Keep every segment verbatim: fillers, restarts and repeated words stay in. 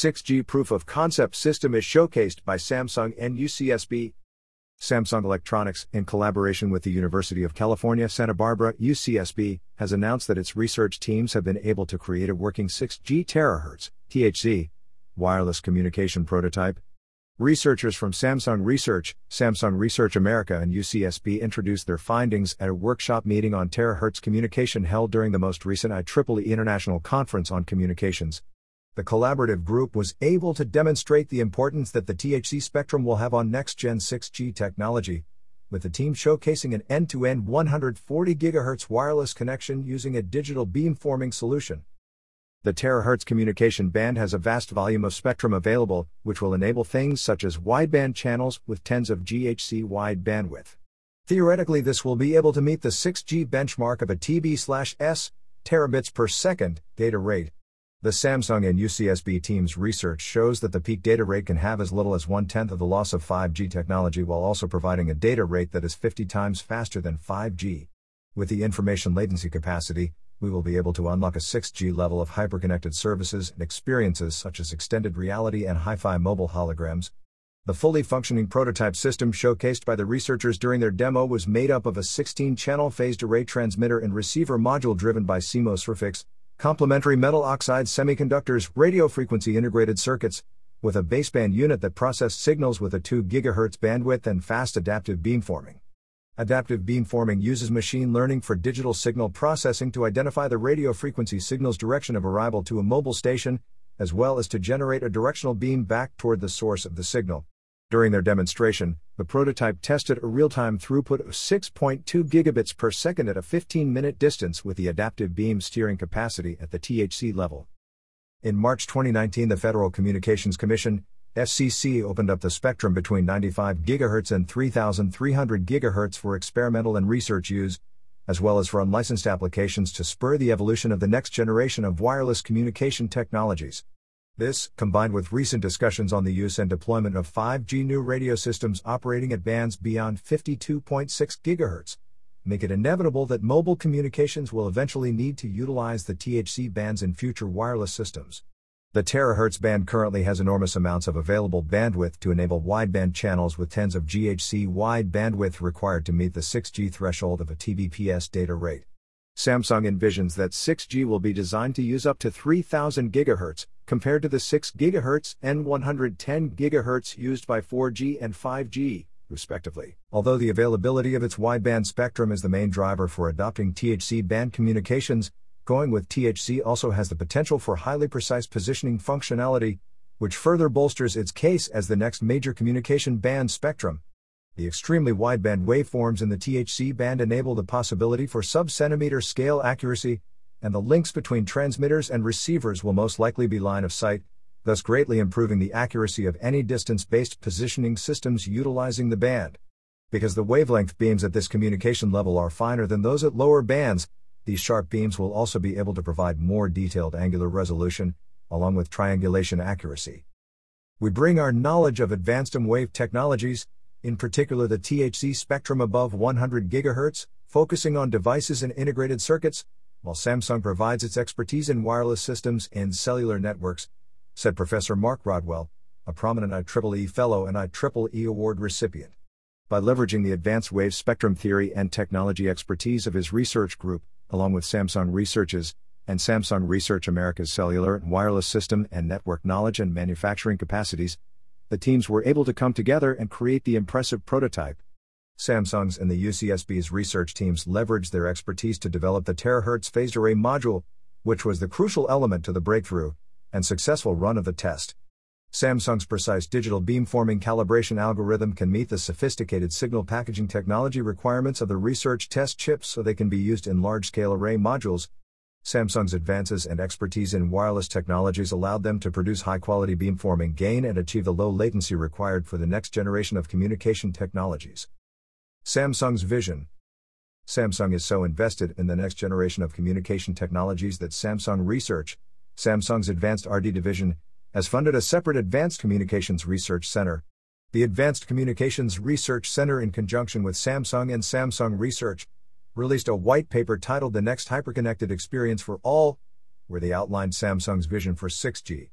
six G proof of concept system is showcased by Samsung and U C S B. Samsung Electronics, in collaboration with the University of California, Santa Barbara, U C S B, has announced that its research teams have been able to create a working six G terahertz (T H Z) wireless communication prototype. Researchers from Samsung Research, Samsung Research America and U C S B introduced their findings at a workshop meeting on terahertz communication held during the most recent I triple E International Conference on Communications. The collaborative group was able to demonstrate the importance that the T H Z spectrum will have on next-gen six G technology, with the team showcasing an end-to-end one hundred forty gigahertz wireless connection using a digital beamforming solution. The terahertz communication band has a vast volume of spectrum available, which will enable things such as wideband channels with tens of G H Z wide bandwidth. Theoretically, this will be able to meet the six G benchmark of a T B/S terabits per second data rate. The Samsung and U C S B team's research shows that the peak data rate can have as little as one-tenth of the loss of five G technology while also providing a data rate that is fifty times faster than five G. With the information latency capacity, we will be able to unlock a six G level of hyperconnected services and experiences such as extended reality and hi-fi mobile holograms. The fully functioning prototype system showcased by the researchers during their demo was made up of a sixteen channel phased array transmitter and receiver module driven by CMOS RFIX, complementary metal oxide semiconductors, radio frequency integrated circuits, with a baseband unit that processed signals with a two gigahertz bandwidth and fast adaptive beamforming. Adaptive beamforming uses machine learning for digital signal processing to identify the radio frequency signal's direction of arrival to a mobile station, as well as to generate a directional beam back toward the source of the signal. During their demonstration, the prototype tested a real-time throughput of six point two gigabits per second at a fifteen minute distance with the adaptive beam steering capacity at the T H Z level. In March twenty nineteen, the Federal Communications Commission, F C C, opened up the spectrum between ninety-five gigahertz and three thousand three hundred gigahertz for experimental and research use, as well as for unlicensed applications to spur the evolution of the next generation of wireless communication technologies. This, combined with recent discussions on the use and deployment of five G new radio systems operating at bands beyond fifty-two point six gigahertz, make it inevitable that mobile communications will eventually need to utilize the T H Z bands in future wireless systems. The terahertz band currently has enormous amounts of available bandwidth to enable wideband channels with tens of G H Z wide bandwidth required to meet the six G threshold of a T B P S data rate. Samsung envisions that six G will be designed to use up to three thousand gigahertz, compared to the six gigahertz and one hundred ten gigahertz used by four G and five G, respectively. Although the availability of its wideband spectrum is the main driver for adopting T H Z band communications, going with T H Z also has the potential for highly precise positioning functionality, which further bolsters its case as the next major communication band spectrum. The extremely wideband waveforms in the T H Z band enable the possibility for sub-centimeter scale accuracy, and the links between transmitters and receivers will most likely be line of sight, thus greatly improving the accuracy of any distance-based positioning systems utilizing the band. Because the wavelength beams at this communication level are finer than those at lower bands, these sharp beams will also be able to provide more detailed angular resolution, along with triangulation accuracy. We bring our knowledge of advanced M wave technologies, in particular the T H Z spectrum above one hundred gigahertz, focusing on devices and integrated circuits, while Samsung provides its expertise in wireless systems and cellular networks, said Professor Mark Rodwell, a prominent I triple E Fellow and I triple E Award recipient. By leveraging the advanced wave spectrum theory and technology expertise of his research group, along with Samsung Research's and Samsung Research America's cellular and wireless system and network knowledge and manufacturing capacities, the teams were able to come together and create the impressive prototype. Samsung's and the U C S B's research teams leveraged their expertise to develop the terahertz phased array module, which was the crucial element to the breakthrough and successful run of the test. Samsung's precise digital beamforming calibration algorithm can meet the sophisticated signal packaging technology requirements of the research test chips so they can be used in large-scale array modules. Samsung's advances and expertise in wireless technologies allowed them to produce high-quality beamforming gain and achieve the low latency required for the next generation of communication technologies. Samsung's vision. Samsung is so invested in the next generation of communication technologies that Samsung Research, Samsung's Advanced R and D division, has funded a separate Advanced Communications Research Center. The Advanced Communications Research Center, in conjunction with Samsung and Samsung Research, released a white paper titled The Next Hyperconnected Experience for All, where they outlined Samsung's vision for six G.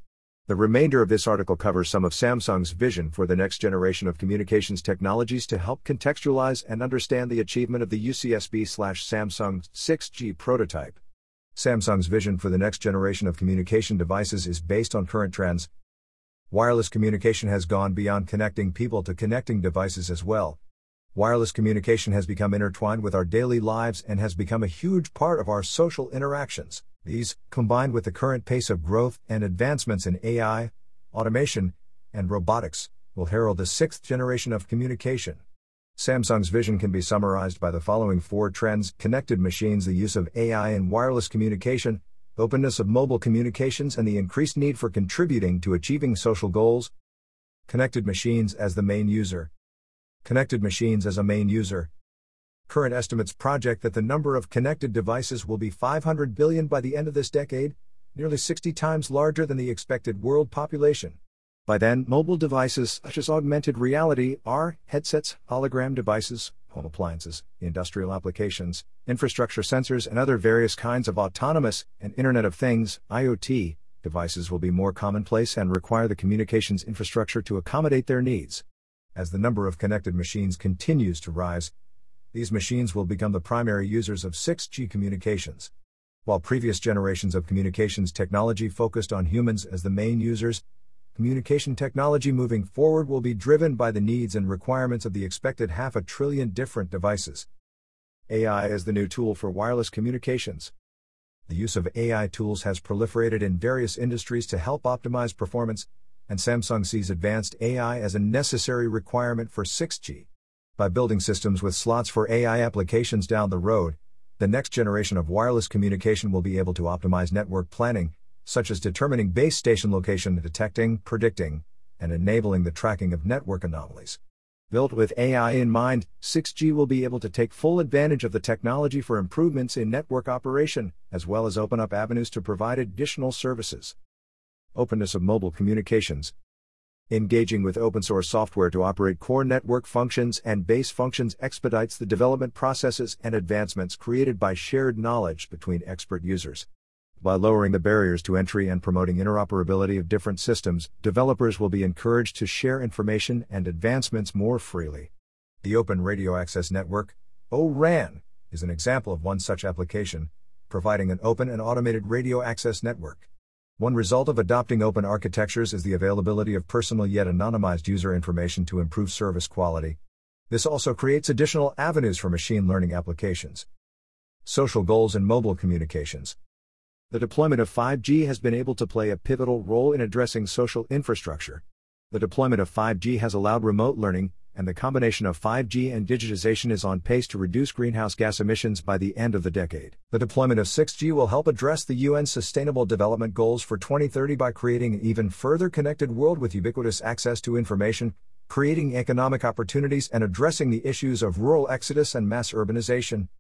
The remainder of this article covers some of Samsung's vision for the next generation of communications technologies to help contextualize and understand the achievement of the U C S B/Samsung six G prototype. Samsung's vision for the next generation of communication devices is based on current trends. Wireless communication has gone beyond connecting people to connecting devices as well. Wireless communication has become intertwined with our daily lives and has become a huge part of our social interactions. These, combined with the current pace of growth and advancements in A I, automation, and robotics, will herald the sixth generation of communication. Samsung's vision can be summarized by the following four trends: connected machines, the use of A I in wireless communication, openness of mobile communications, and the increased need for contributing to achieving social goals. Connected machines as the main user. Connected machines as a main user. Current estimates project that the number of connected devices will be five hundred billion by the end of this decade, nearly sixty times larger than the expected world population. By then, mobile devices such as augmented reality, A R, headsets, hologram devices, home appliances, industrial applications, infrastructure sensors, and other various kinds of autonomous and Internet of Things, I O T, devices will be more commonplace and require the communications infrastructure to accommodate their needs. As the number of connected machines continues to rise, these machines will become the primary users of six G communications. While previous generations of communications technology focused on humans as the main users, communication technology moving forward will be driven by the needs and requirements of the expected half a trillion different devices. A I as the new tool for wireless communications. The use of A I tools has proliferated in various industries to help optimize performance, and Samsung sees advanced A I as a necessary requirement for six G. By building systems with slots for A I applications down the road, the next generation of wireless communication will be able to optimize network planning, such as determining base station location, detecting, predicting, and enabling the tracking of network anomalies. Built with A I in mind, six G will be able to take full advantage of the technology for improvements in network operation, as well as open up avenues to provide additional services. Openness of mobile communications. Engaging with open-source software to operate core network functions and base functions expedites the development processes and advancements created by shared knowledge between expert users. By lowering the barriers to entry and promoting interoperability of different systems, developers will be encouraged to share information and advancements more freely. The Open Radio Access Network, O RAN, is an example of one such application, providing an open and automated radio access network. One result of adopting open architectures is the availability of personal yet anonymized user information to improve service quality. This also creates additional avenues for machine learning applications. Social goals in mobile communications. The deployment of five G has been able to play a pivotal role in addressing social infrastructure. The deployment of five G has allowed remote learning, and the combination of five G and digitization is on pace to reduce greenhouse gas emissions by the end of the decade. The deployment of six G will help address the U N's Sustainable Development Goals for twenty thirty by creating an even further connected world with ubiquitous access to information, creating economic opportunities, and addressing the issues of rural exodus and mass urbanization.